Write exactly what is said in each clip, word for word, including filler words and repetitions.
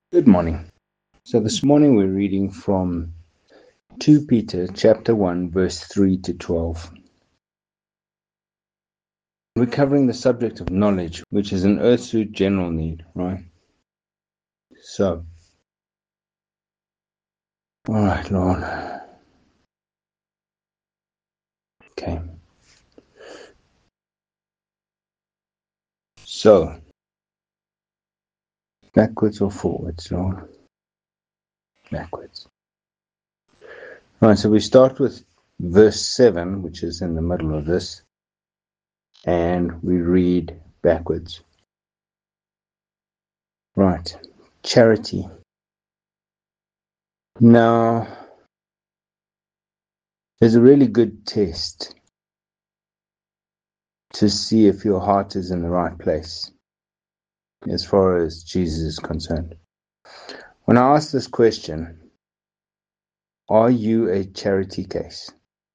Good morning. So this morning we're reading from Second Peter chapter one, verse three to twelve. We're covering the subject of knowledge, which is an earthly general need, right? So, all right, Lord. Okay. So, backwards or forwards, Lord? Backwards. All right, so we start with verse seven, which is in the middle of this, and we read backwards. Right. Charity. Now, there's a really good test to see if your heart is in the right place as far as Jesus is concerned. When I ask this question, are you a charity case?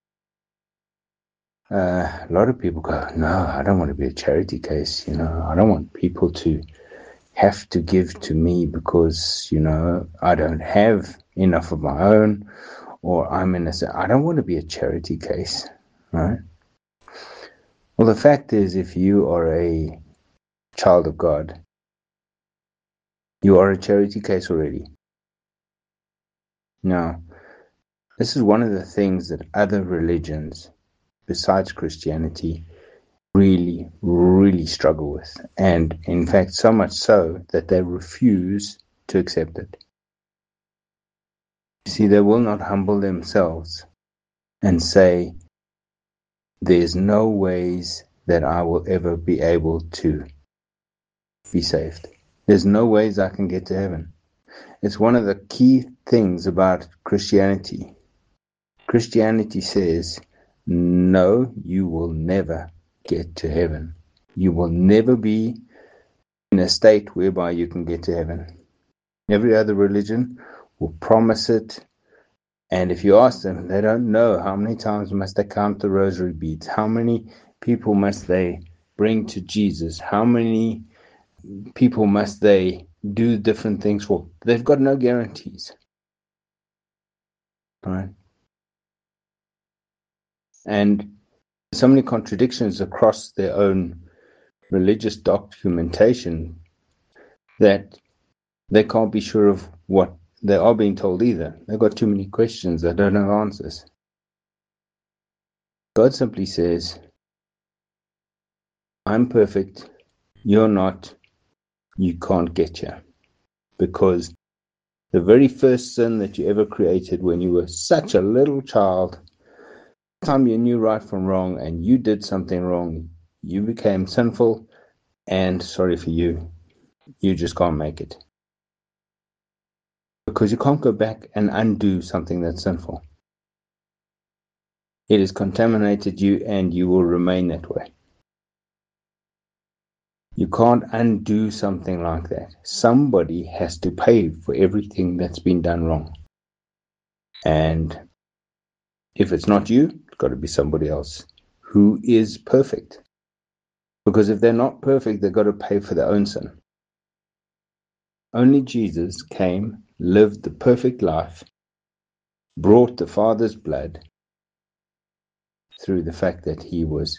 Uh, a lot of people go, no, I don't want to be a charity case. You know, I don't want people to have to give to me because, you know, I don't have enough of my own, or I'm in a, I don't want to be a charity case, right? Well, the fact is, if you are a child of God, you are a charity case already. Now, this is one of the things that other religions besides Christianity really, really struggle with. And in fact, so much so that they refuse to accept it. You see, they will not humble themselves and say, there's no ways that I will ever be able to be saved. There's no ways I can get to heaven. It's one of the key things about Christianity. Christianity says, no, you will never get to heaven. You will never be in a state whereby you can get to heaven. Every other religion will promise it, and if you ask them, they don't know how many times must they count the rosary beads, how many people must they bring to Jesus, how many people must they do different things for. They've got no guarantees. Right? And so many contradictions across their own religious documentation that they can't be sure of what they are being told either. They've got too many questions. They don't have answers. God simply says, I'm perfect. You're not. You can't get here. Because the very first sin that you ever created when you were such a little child, the time you knew right from wrong and you did something wrong, you became sinful, and sorry for you, you just can't make it. Because you can't go back and undo something that's sinful. It has contaminated you and you will remain that way. You can't undo something like that. Somebody has to pay for everything that's been done wrong. And if it's not you, it's got to be somebody else who is perfect. Because if they're not perfect, they've got to pay for their own sin. Only Jesus came, lived the perfect life, brought the Father's blood through the fact that he was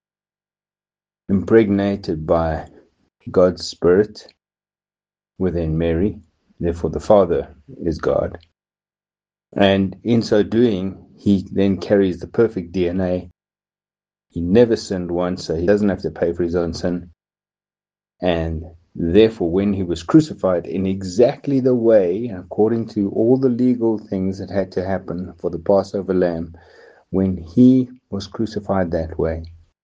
impregnated by God's Spirit within Mary. Therefore, the Father is God. And in so doing, he then carries the perfect D N A. He never sinned once, so he doesn't have to pay for his own sin. And therefore, when he was crucified in exactly the way, according to all the legal things that had to happen for the Passover lamb, when he was crucified that way,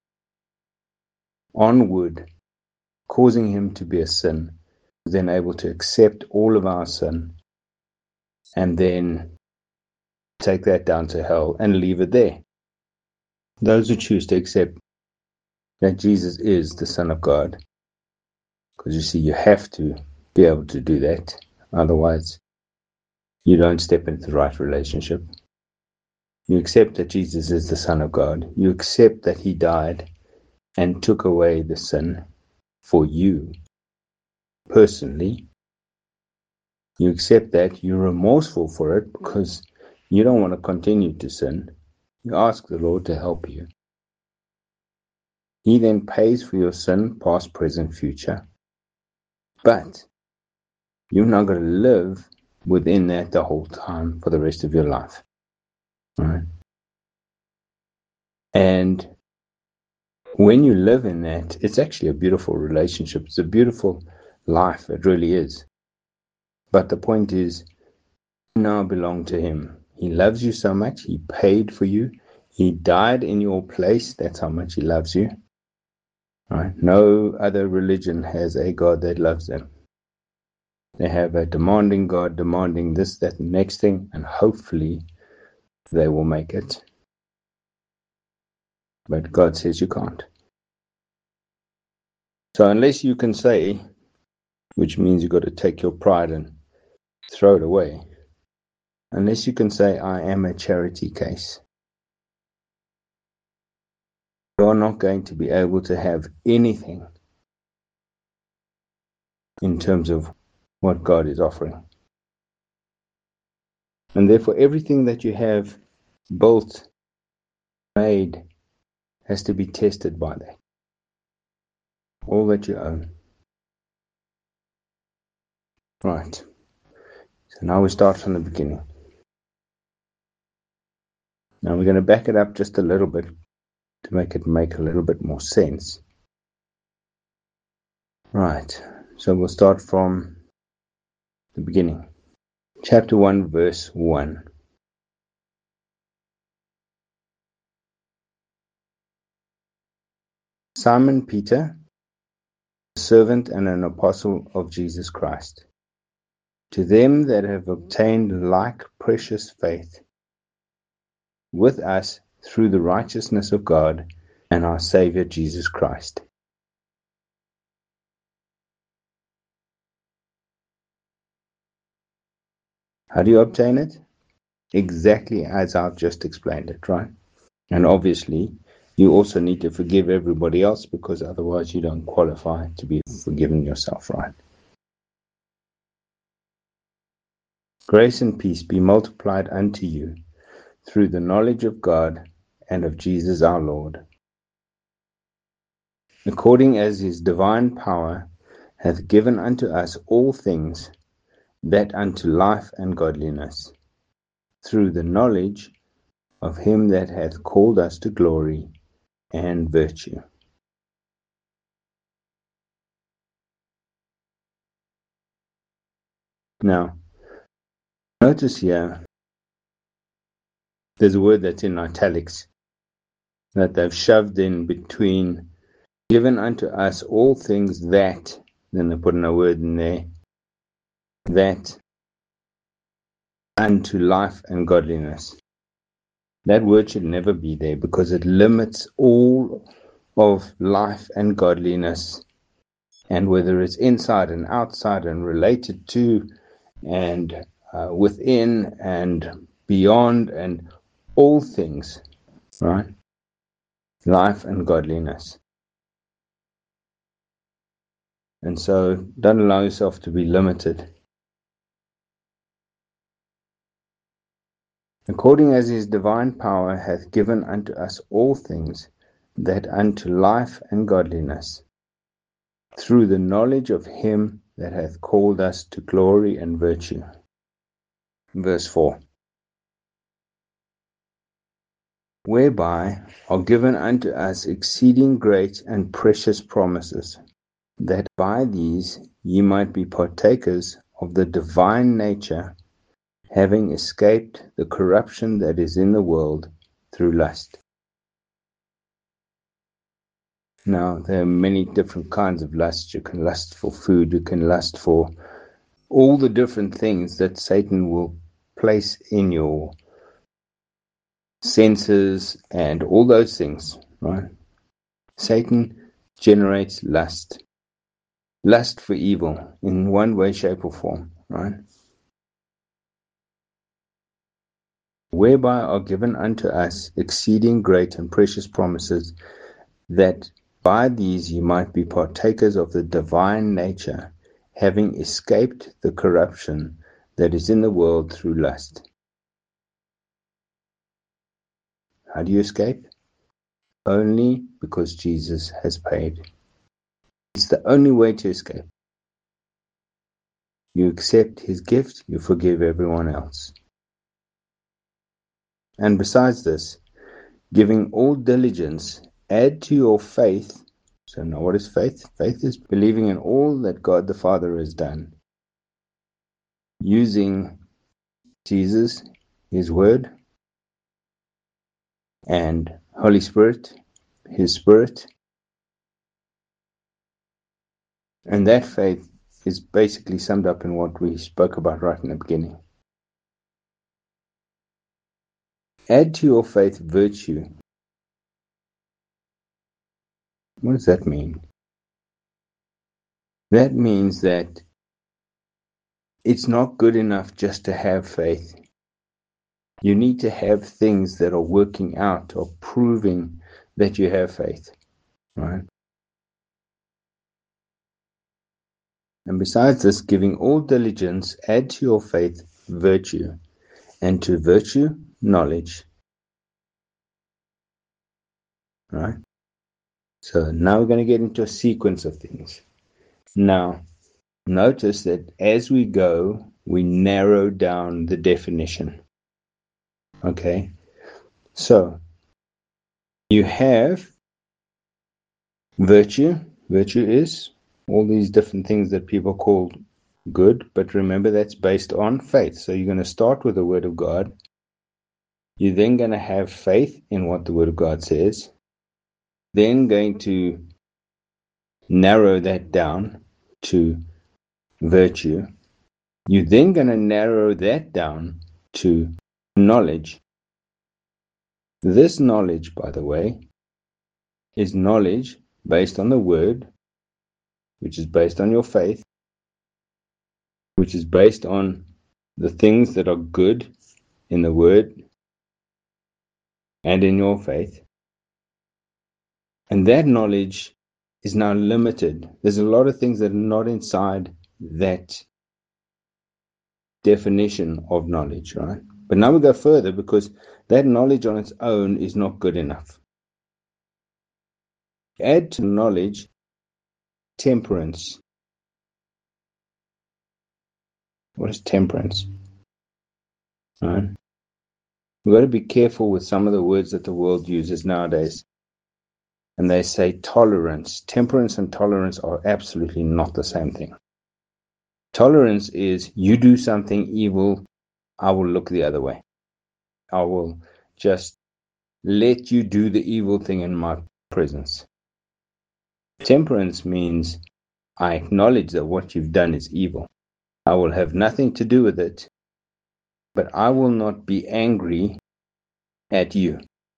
on wood, causing him to be a sin, was then able to accept all of our sin and then take that down to hell and leave it there. Those who choose to accept that Jesus is the Son of God, because you see, you have to be able to do that. Otherwise, you don't step into the right relationship. You accept that Jesus is the Son of God. You accept that he died and took away the sin for you personally. You accept that, you're remorseful for it because you don't want to continue to sin. You ask the Lord to help you. He then pays for your sin, past, present, future. But you're not going to live within that the whole time for the rest of your life. Right? And when you live in that, it's actually a beautiful relationship. It's a beautiful life. It really is. But the point is, you now belong to Him. He loves you so much. He paid for you. He died in your place. That's how much He loves you. Right? No other religion has a God that loves them. They have a demanding God, demanding this, that, and next thing, and hopefully they will make it. But God says you can't. So unless you can say, which means you've got to take your pride and throw it away, unless you can say, I am a charity case, you're not going to be able to have anything in terms of what God is offering. And therefore, everything that you have built, made, has to be tested by that. All that you own. Right. So now we start from the beginning. Now we're going to back it up just a little bit to make it make a little bit more sense. Right. So we'll start from the beginning. Chapter one, verse one. Simon Peter, a servant and an apostle of Jesus Christ, to them that have obtained like precious faith with us through the righteousness of God and our Savior Jesus Christ. How do you obtain it? Exactly as I've just explained it, right? And obviously, you also need to forgive everybody else because otherwise you don't qualify to be forgiven yourself, right? Grace and peace be multiplied unto you through the knowledge of God and of Jesus our Lord, according as his divine power hath given unto us all things that unto life and godliness, through the knowledge of him that hath called us to glory and virtue. Now, notice here, there's a word that's in italics that they've shoved in between given unto us all things that, then they put in a word in there, that unto life and godliness. That word should never be there because it limits all of life and godliness, and whether it's inside and outside and related to and uh, within and beyond and all things, right? Life and godliness. And so don't allow yourself to be limited. According as his divine power hath given unto us all things that unto life and godliness, through the knowledge of him that hath called us to glory and virtue. Verse four. Whereby are given unto us exceeding great and precious promises, that by these ye might be partakers of the divine nature, having escaped the corruption that is in the world through lust. Now, there are many different kinds of lust. You can lust for food, you can lust for all the different things that Satan will place in your senses and all those things, right? Satan generates lust. Lust for evil in one way, shape, or form, right? Whereby are given unto us exceeding great and precious promises, that by these ye might be partakers of the divine nature, having escaped the corruption that is in the world through lust. How do you escape? Only because Jesus has paid. It's the only way to escape. You accept his gift, you forgive everyone else. And besides this, giving all diligence, add to your faith. So now what is faith? Faith is believing in all that God the Father has done. Using Jesus, his word, and Holy Spirit, his Spirit. And that faith is basically summed up in what we spoke about right in the beginning. Add to your faith virtue. What does that mean? That means that it's not good enough just to have faith. You need to have things that are working out or proving that you have faith, right? And besides this, giving all diligence, add to your faith virtue, and to virtue, knowledge, right? So now we're going to get into a sequence of things. Now, notice that as we go, we narrow down the definition. Okay? So, you have virtue. Virtue is all these different things that people call good, but remember that's based on faith. So you're going to start with the Word of God. You're then going to have faith in what the Word of God says. Then going to narrow that down to virtue. You're then going to narrow that down to knowledge. This knowledge, by the way, is knowledge based on the Word, which is based on your faith, which is based on the things that are good in the Word and in your faith. And that knowledge is now limited. There's a lot of things that are not inside that definition of knowledge, right? But now we go further because that knowledge on its own is not good enough. Add to knowledge temperance. What is temperance? Right? We've got to be careful with some of the words that the world uses nowadays. And they say tolerance. Temperance and tolerance are absolutely not the same thing. Tolerance is you do something evil, I will look the other way. I will just let you do the evil thing in my presence. Temperance means I acknowledge that what you've done is evil. I will have nothing to do with it, but I will not be angry at you.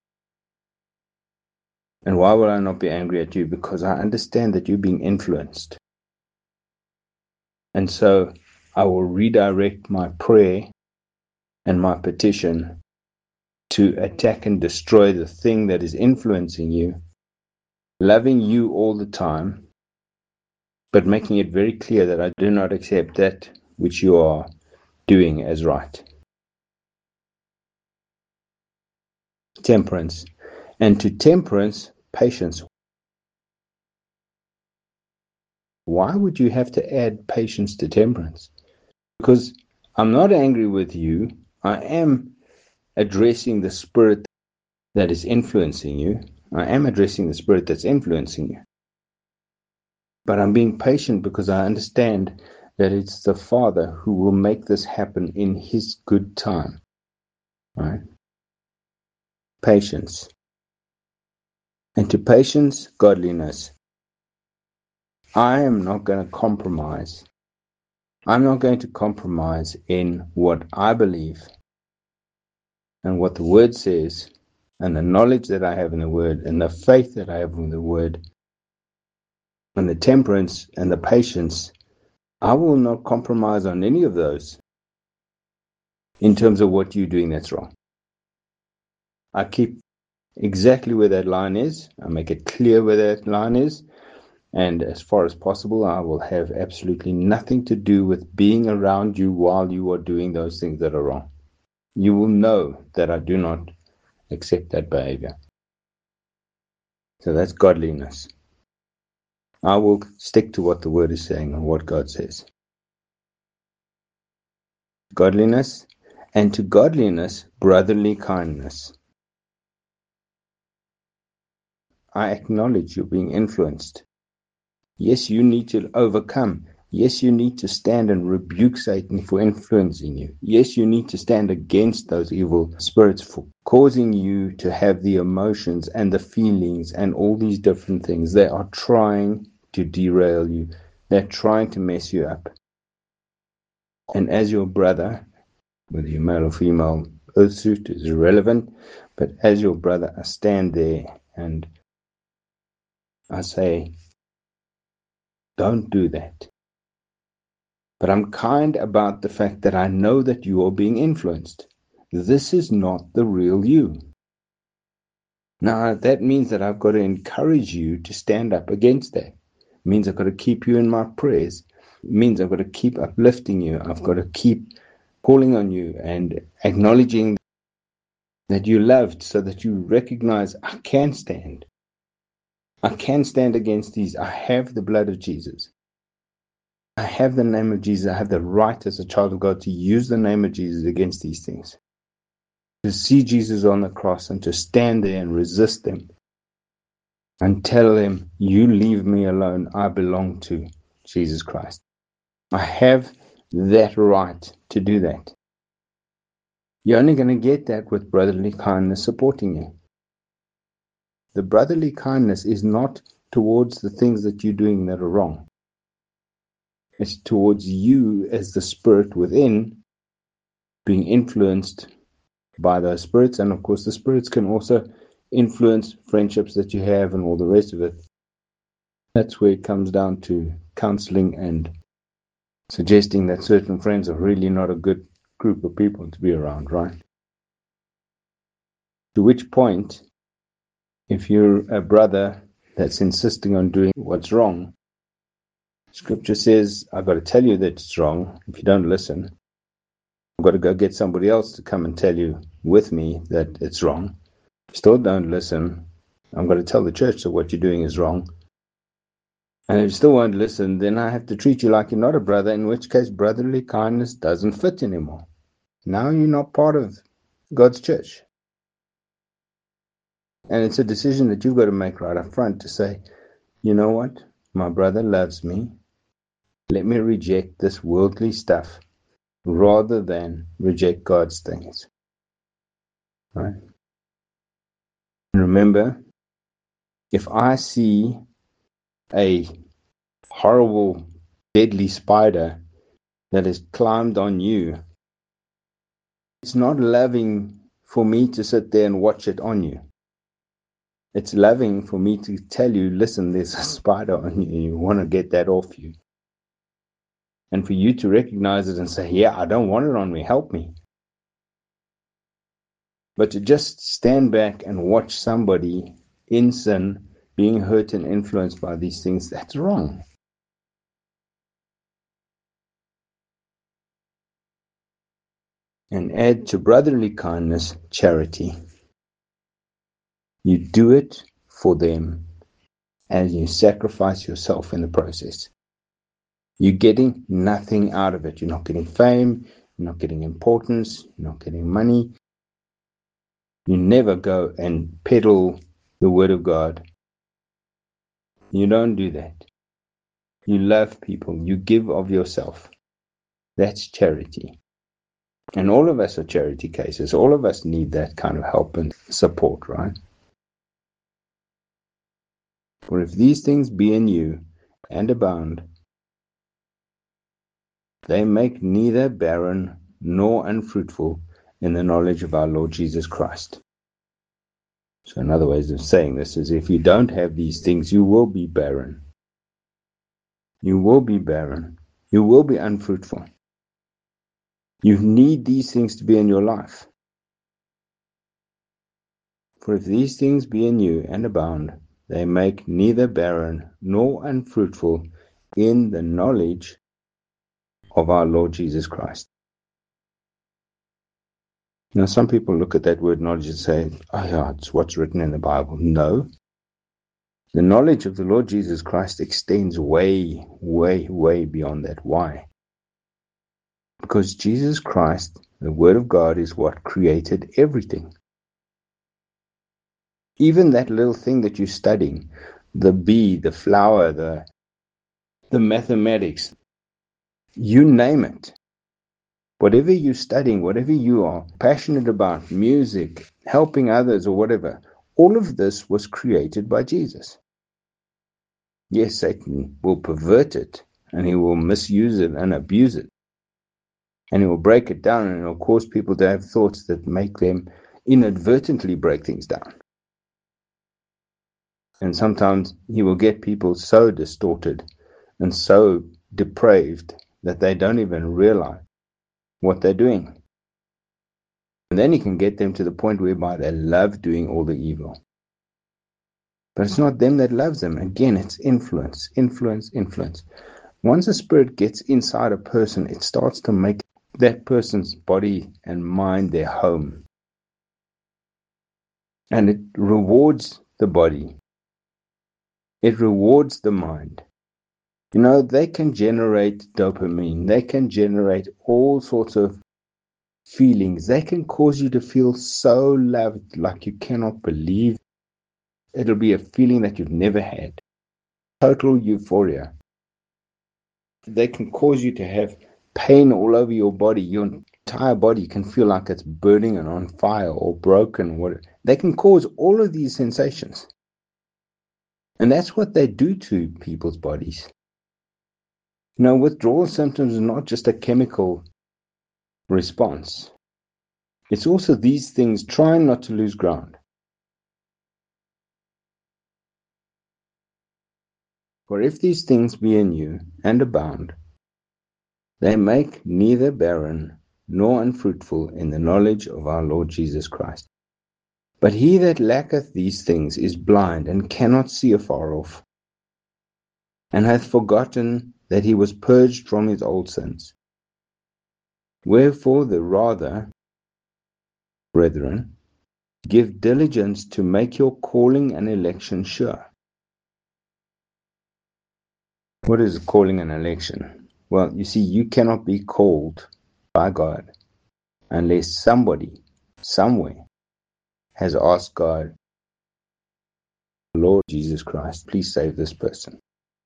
And why will I not be angry at you? Because I understand that you're being influenced. And so I will redirect my prayer and my petition to attack and destroy the thing that is influencing you, loving you all the time, but making it very clear that I do not accept that which you are doing as right. Temperance. And to temperance, patience. Why would you have to add patience to temperance? Because I'm not angry with you. I am addressing the spirit that is influencing you. I am addressing the spirit that's influencing you. But I'm being patient because I understand that it's the Father who will make this happen in his good time. Right? Patience. And to patience, godliness. I am not going to compromise. I'm not going to compromise in what I believe and what the Word says and the knowledge that I have in the Word and the faith that I have in the Word and the temperance and the patience. I will not compromise on any of those in terms of what you're doing that's wrong. I keep exactly where that line is. I make it clear where that line is. And as far as possible, I will have absolutely nothing to do with being around you while you are doing those things that are wrong. You will know that I do not accept that behavior. So that's godliness. I will stick to what the word is saying and what God says. Godliness, and to godliness, brotherly kindness. I acknowledge you're being influenced. Yes, you need to overcome. Yes, you need to stand and rebuke Satan for influencing you. Yes, you need to stand against those evil spirits for causing you to have the emotions and the feelings and all these different things. They are trying to derail you. They're trying to mess you up. And as your brother, whether you're male or female, earth suit is irrelevant, but as your brother, I stand there and I say, don't do that. But I'm kind about the fact that I know that you are being influenced. This is not the real you. Now, that means that I've got to encourage you to stand up against that. It means I've got to keep you in my prayers. It means I've got to keep uplifting you. I've got to keep calling on you and acknowledging that you're loved so that you recognize I can stand. I can stand against these. I have the blood of Jesus. I have the name of Jesus. I have the right as a child of God to use the name of Jesus against these things. To see Jesus on the cross and to stand there and resist them and tell them, you leave me alone. I belong to Jesus Christ. I have that right to do that. You're only going to get that with brotherly kindness supporting you. The brotherly kindness is not towards the things that you're doing that are wrong. It's towards you as the spirit within being influenced by those spirits. And of course, the spirits can also influence friendships that you have and all the rest of it. That's where it comes down to counseling and suggesting that certain friends are really not a good group of people to be around, right? To which point, if you're a brother that's insisting on doing what's wrong, Scripture says, I've got to tell you that it's wrong. If you don't listen, I've got to go get somebody else to come and tell you with me that it's wrong. If you still don't listen, I'm going to tell the church that what you're doing is wrong. And if you still won't listen, then I have to treat you like you're not a brother, in which case brotherly kindness doesn't fit anymore. Now you're not part of God's church. And it's a decision that you've got to make right up front to say, you know what? My brother loves me. Let me reject this worldly stuff rather than reject God's things. Right? And remember, if I see a horrible, deadly spider that has climbed on you, it's not loving for me to sit there and watch it on you. It's loving for me to tell you, listen, there's a spider on you, and you want to get that off you. And for you to recognize it and say, yeah, I don't want it on me, help me. But to just stand back and watch somebody in sin being hurt and influenced by these things, that's wrong. And add to brotherly kindness, charity. You do it for them and you sacrifice yourself in the process. You're getting nothing out of it. You're not getting fame. You're not getting importance. You're not getting money. You never go and peddle the word of God. You don't do that. You love people. You give of yourself. That's charity. And all of us are charity cases. All of us need that kind of help and support, right? For if these things be in you and abound, they make neither barren nor unfruitful in the knowledge of our Lord Jesus Christ. So another way of saying this is, if you don't have these things, you will be barren. You will be barren. You will be unfruitful. You need these things to be in your life. For if these things be in you and abound, they make neither barren nor unfruitful in the knowledge of our Lord Jesus Christ. Now, some people look at that word knowledge and say, oh yeah, it's what's written in the Bible. No. The knowledge of the Lord Jesus Christ extends way, way, way beyond that. Why? Because Jesus Christ, the Word of God, is what created everything. Even that little thing that you're studying, the bee, the flower, the, the mathematics, you name it. Whatever you're studying, whatever you are passionate about, music, helping others or whatever, all of this was created by Jesus. Yes, Satan will pervert it and he will misuse it and abuse it. And he will break it down and it will cause people to have thoughts that make them inadvertently break things down. And sometimes he will get people so distorted and so depraved that they don't even realize what they're doing. And then he can get them to the point whereby they love doing all the evil. But it's not them that loves them. Again, it's influence, influence, influence. Once a spirit gets inside a person, it starts to make that person's body and mind their home. And it rewards the body. It rewards the mind. You know, they can generate dopamine. They can generate all sorts of feelings. They can cause you to feel so loved, like you cannot believe. It'll be a feeling that you've never had. Total euphoria. They can cause you to have pain all over your body. Your entire body can feel like it's burning and on fire or broken. Or they can cause all of these sensations. And that's what they do to people's bodies. You know, withdrawal symptoms are not just a chemical response. It's also these things trying not to lose ground. For if these things be in you and abound, they make neither barren nor unfruitful in the knowledge of our Lord Jesus Christ. But he that lacketh these things is blind and cannot see afar off, and hath forgotten that he was purged from his old sins. Wherefore the rather, brethren, give diligence to make your calling and election sure. What is calling and election? Well, you see, you cannot be called by God unless somebody, somewhere, has asked God, Lord Jesus Christ, please save this person.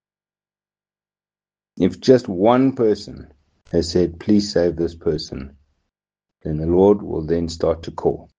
If just one person has said, please save this person, then the Lord will then start to call.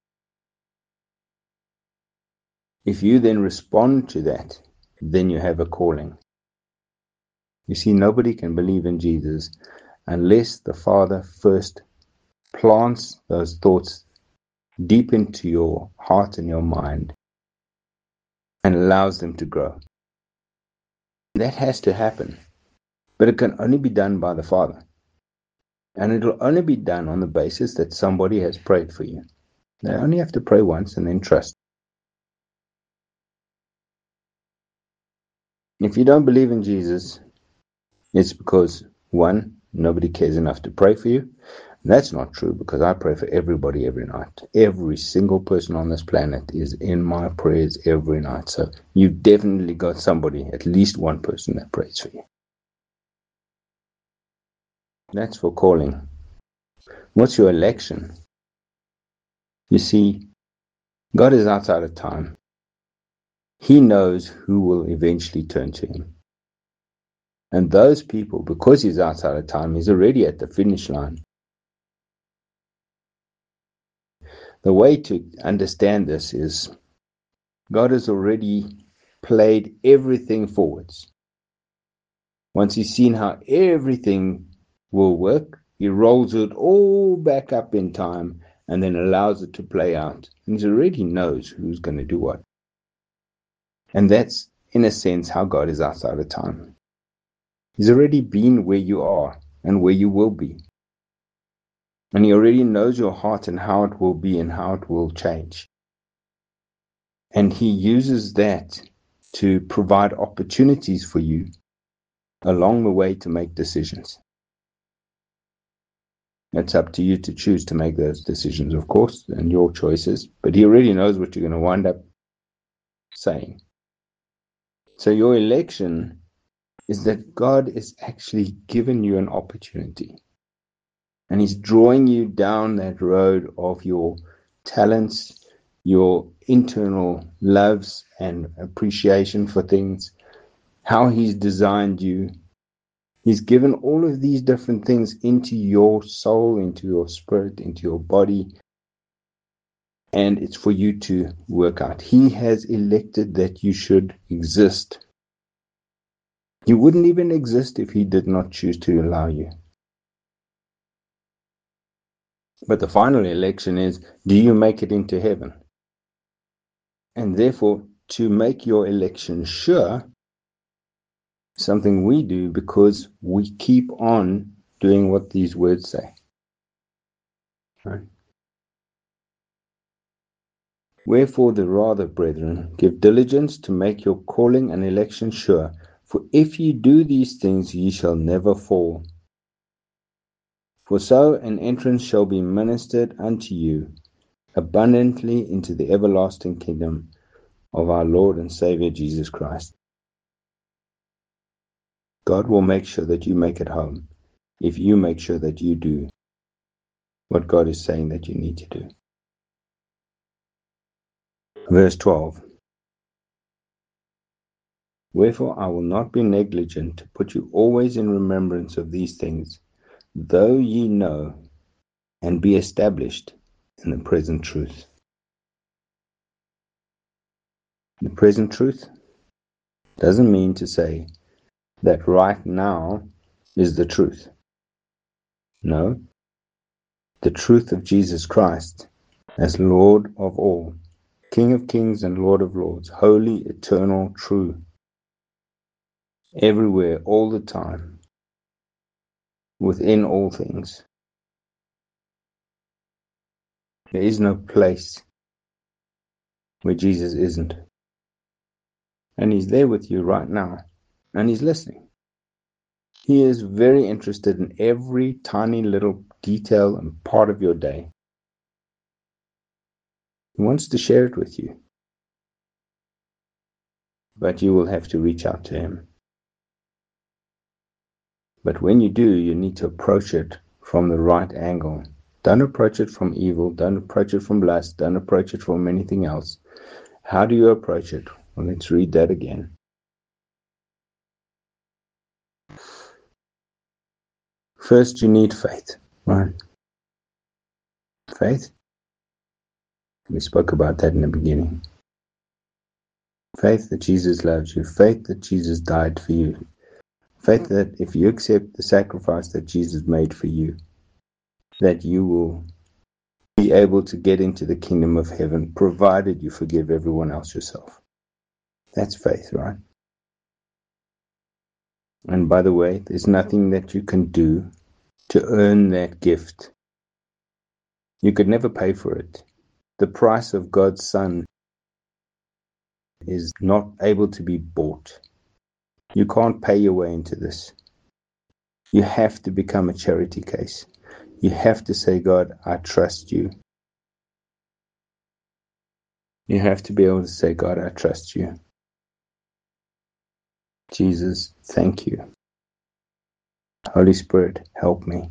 If you then respond to that, then you have a calling. You see, nobody can believe in Jesus unless the Father first plants those thoughts deep into your heart and your mind and allows them to grow. That has to happen, but it can only be done by the Father. And it will only be done on the basis that somebody has prayed for you. They only have to pray once and then trust. If you don't believe in Jesus, it's because, one, nobody cares enough to pray for you. And that's not true, because I pray for everybody every night. Every single person on this planet is in my prayers every night. So you've definitely got somebody, at least one person that prays for you. That's for calling. What's your election? You see, God is outside of time. He knows who will eventually turn to him. And those people, because he's outside of time, he's already at the finish line. The way to understand this is God has already played everything forwards. Once he's seen how everything will work, he rolls it all back up in time and then allows it to play out. And he already knows who's going to do what. And that's, in a sense, how God is outside of time. He's already been where you are and where you will be. And he already knows your heart and how it will be and how it will change. And he uses that to provide opportunities for you along the way to make decisions. It's up to you to choose to make those decisions, of course, and your choices, but he already knows what you're going to wind up saying. So your election is that God is actually given you an opportunity, and he's drawing you down that road of your talents, your internal loves and appreciation for things, how he's designed you. He's given all of these different things into your soul, into your spirit, into your body, and it's for you to work out. He has elected that you should exist. You wouldn't even exist if he did not choose to allow you. But the final election is, do you make it into heaven? And therefore, to make your election sure, something we do because we keep on doing what these words say. Right? Wherefore the rather, brethren, give diligence to make your calling and election sure. For if ye do these things, ye shall never fall. For so an entrance shall be ministered unto you abundantly into the everlasting kingdom of our Lord and Savior Jesus Christ. God will make sure that you make it home if you make sure that you do what God is saying that you need to do. Verse twelve. Wherefore I will not be negligent to put you always in remembrance of these things, though ye know and be established in the present truth. The present truth doesn't mean to say that right now is the truth. No, the truth of Jesus Christ as Lord of all, King of kings and Lord of lords, holy, eternal, true, everywhere, all the time, within all things. There is no place where Jesus isn't. And he's there with you right now. And he's listening. He is very interested in every tiny little detail and part of your day. He wants to share it with you. But you will have to reach out to him. But when you do, you need to approach it from the right angle. Don't approach it from evil. Don't approach it from lust. Don't approach it from anything else. How do you approach it? Well, let's read that again. First, you need faith, right? Faith. We spoke about that in the beginning. Faith that Jesus loves you. Faith that Jesus died for you. Faith that if you accept the sacrifice that Jesus made for you, that you will be able to get into the kingdom of heaven, provided you forgive everyone else yourself. That's faith, right? And by the way, there's nothing that you can do to earn that gift. You could never pay for it. The price of God's Son is not able to be bought. You can't pay your way into this. You have to become a charity case. You have to say, God, I trust you. You have to be able to say, God, I trust you. Jesus, thank you. Holy Spirit, help me.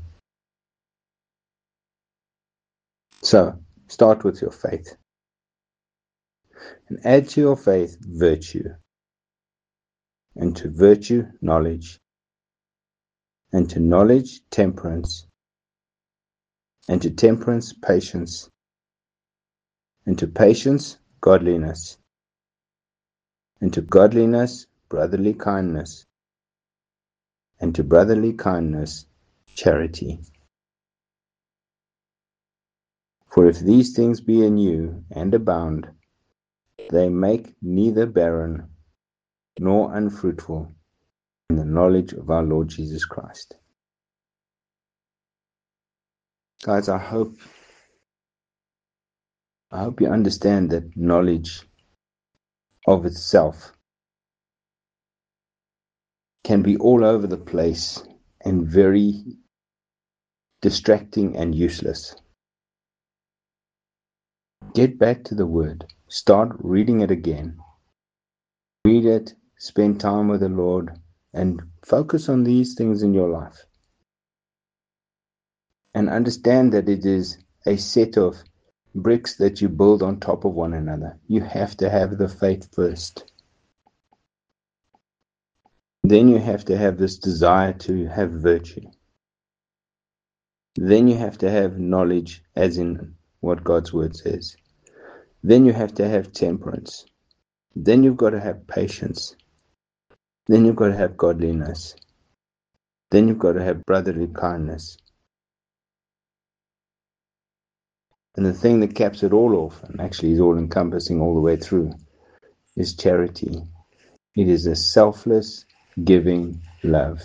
So, start with your faith. And add to your faith virtue. And to virtue, knowledge. And to knowledge, temperance. And to temperance, patience. And to patience, godliness. And to godliness, brotherly kindness. And to brotherly kindness, charity. For if these things be in you and abound, they make neither barren nor unfruitful in the knowledge of our Lord Jesus Christ. Guys, I hope I hope you understand that knowledge of itself can be all over the place and very distracting and useless. Get back to the Word. Start reading it again. Read it, spend time with the Lord, and focus on these things in your life. And understand that it is a set of bricks that you build on top of one another. You have to have the faith first. Then you have to have this desire to have virtue. Then you have to have knowledge, as in what God's Word says. Then you have to have temperance. Then you've got to have patience. Then you've got to have godliness. Then you've got to have brotherly kindness. And the thing that caps it all off, and actually is all encompassing all the way through, is charity. It is a selfless, giving love.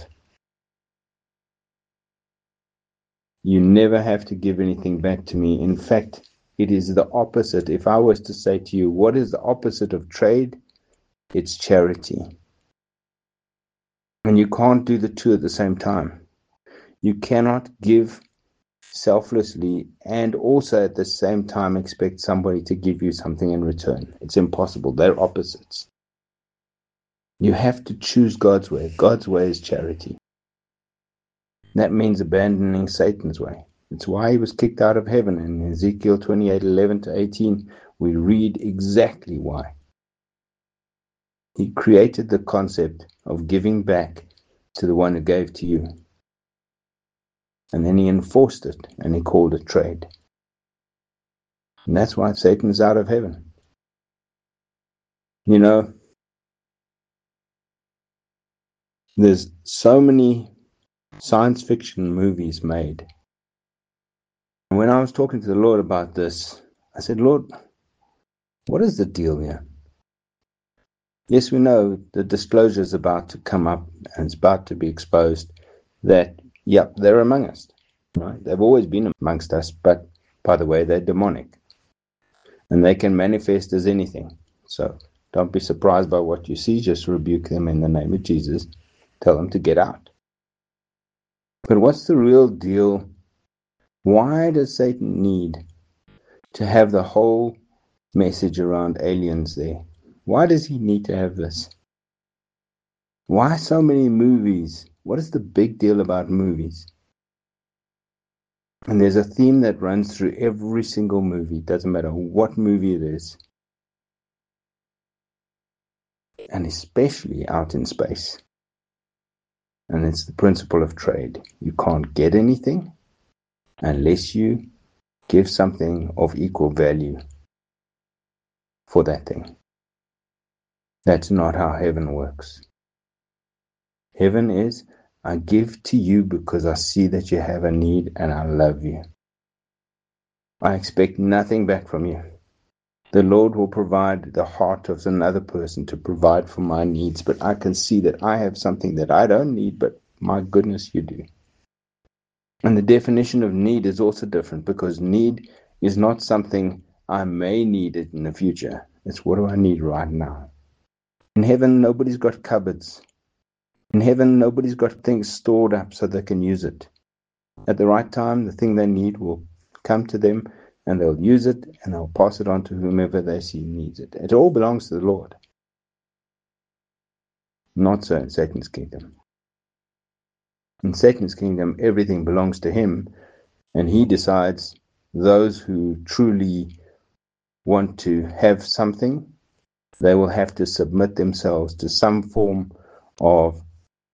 You never have to give anything back to me. In fact, it is the opposite. If I was to say to you, what is the opposite of trade? It's charity. And you can't do the two at the same time. You cannot give selflessly and also at the same time expect somebody to give you something in return. It's impossible. They're opposites. You have to choose God's way. God's way is charity. That means abandoning Satan's way. It's why he was kicked out of heaven. In Ezekiel twenty-eight, eleven to eighteen, we read exactly why. He created the concept of giving back to the one who gave to you. And then he enforced it, and he called it trade. And that's why Satan's out of heaven. You know, there's so many science fiction movies made. And when I was talking to the Lord about this, I said, Lord, what is the deal here? Yes, we know the disclosure is about to come up and it's about to be exposed that, yep, they're among us. Right? They've always been amongst us, but by the way, they're demonic. And they can manifest as anything. So don't be surprised by what you see. Just rebuke them in the name of Jesus. Tell them to get out. But what's the real deal? Why does Satan need to have the whole message around aliens there? Why does he need to have this? Why so many movies? What is the big deal about movies? And there's a theme that runs through every single movie. It doesn't matter what movie it is. And especially out in space. And it's the principle of trade. You can't get anything unless you give something of equal value for that thing. That's not how heaven works. Heaven is, I give to you because I see that you have a need and I love you. I expect nothing back from you. The Lord will provide the heart of another person to provide for my needs, but I can see that I have something that I don't need, but my goodness, you do. And the definition of need is also different, because need is not something I may need it in the future. It's what do I need right now? In heaven, nobody's got cupboards. In heaven, nobody's got things stored up so they can use it. At the right time, the thing they need will come to them, and they'll use it, and they'll pass it on to whomever they see needs it. It all belongs to the Lord. Not so in Satan's kingdom. In Satan's kingdom, everything belongs to him, and he decides those who truly want to have something, they will have to submit themselves to some form of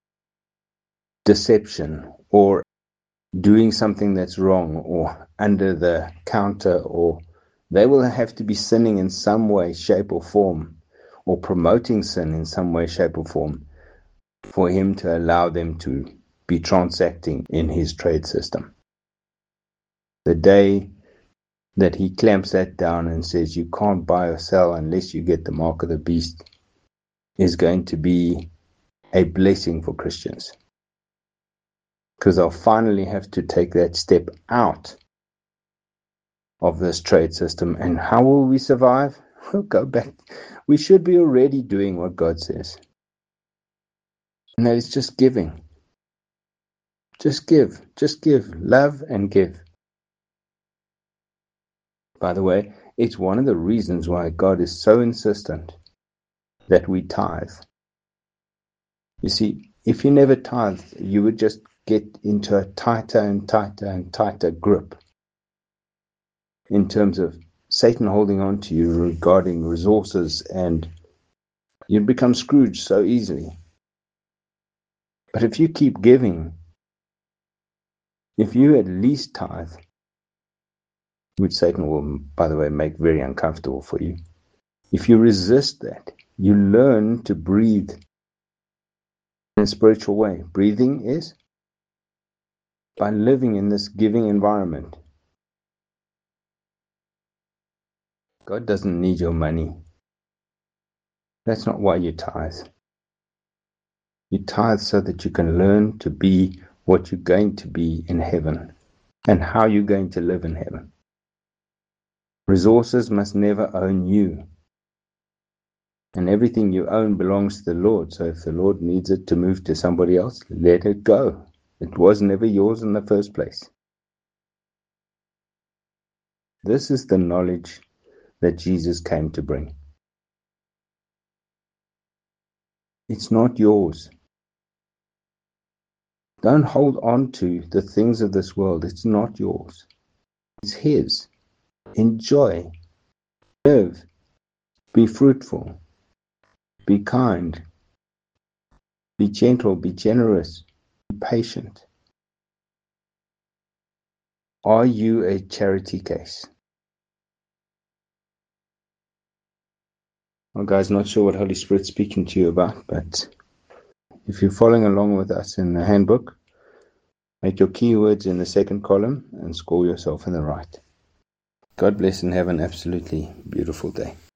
deception or doing something that's wrong or under the counter, or they will have to be sinning in some way, shape or form, or promoting sin in some way, shape or form, for him to allow them to be transacting in his trade system. The day that he clamps that down and says you can't buy or sell unless you get the mark of the beast is going to be a blessing for Christians. Because they'll finally have to take that step out of this trade system. And how will we survive? We'll go back. We should be already doing what God says. And that is just giving. Just give. Just give. Love and give. By the way, it's one of the reasons why God is so insistent that we tithe. You see, if you never tithed, you would just get into a tighter and tighter and tighter grip in terms of Satan holding on to you regarding resources, and you'd become Scrooge so easily. But if you keep giving, if you at least tithe, which Satan will, by the way, make very uncomfortable for you, if you resist that, you learn to breathe in a spiritual way. Breathing is by living in this giving environment. God doesn't need your money. That's not why you tithe. You tithe so that you can learn to be what you're going to be in heaven and how you're going to live in heaven. Resources must never own you. And everything you own belongs to the Lord. So if the Lord needs it to move to somebody else, let it go. It was never yours in the first place. This is the knowledge that Jesus came to bring. It's not yours. Don't hold on to the things of this world. It's not yours. It's His. Enjoy. Live. Be fruitful. Be kind. Be gentle. Be generous. Be patient. Are you a charity case? Well, guys, not sure what Holy Spirit's speaking to you about, but if you're following along with us in the handbook, make your keywords in the second column and score yourself in the right. God bless and have an absolutely beautiful day.